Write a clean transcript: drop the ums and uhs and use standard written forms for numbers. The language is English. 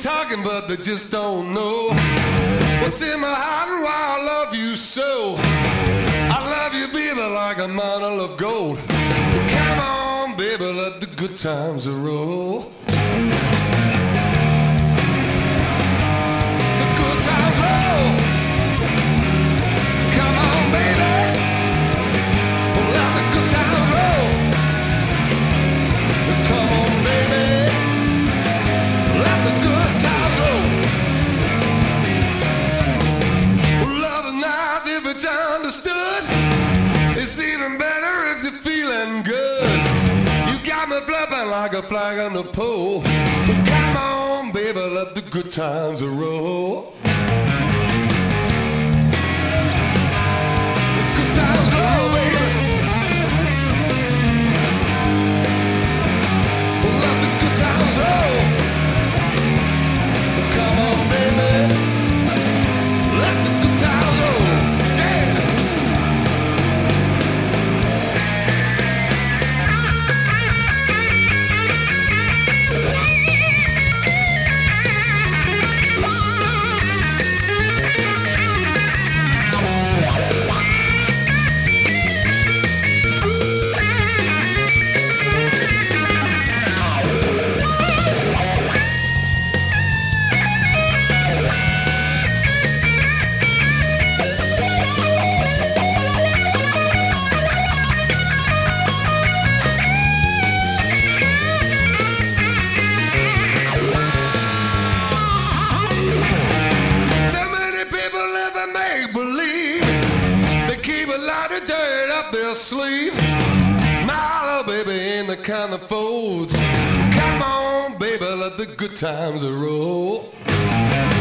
talking, but they just don't know what's in my heart and why I love you so. I love you, baby, like a mine of gold. Come on, baby, let the good times roll. The good times roll. Come on, baby, let the good times roll. Come on, baby, let the good times roll. Love is nice if it's understood. It's even better if you're feeling good. You got me flipping like a flag on the pole. But come on, baby, let the good times roll. The good times roll, baby. Let the good times roll. Come on, baby. Let the good times roll. Yeah. Sleep. My little baby ain't the kind that folds. Come on, baby, let the good times roll.